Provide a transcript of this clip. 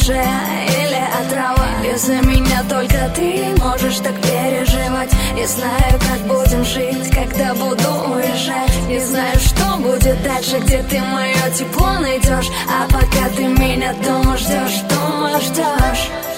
шея или отрава. Из-за меня только ты можешь так переживать. Не знаю, как будем жить, когда буду уезжать. Не знаю, что будет дальше, где ты мое тепло найдешь. А пока ты меня дома ждешь, дома ждешь.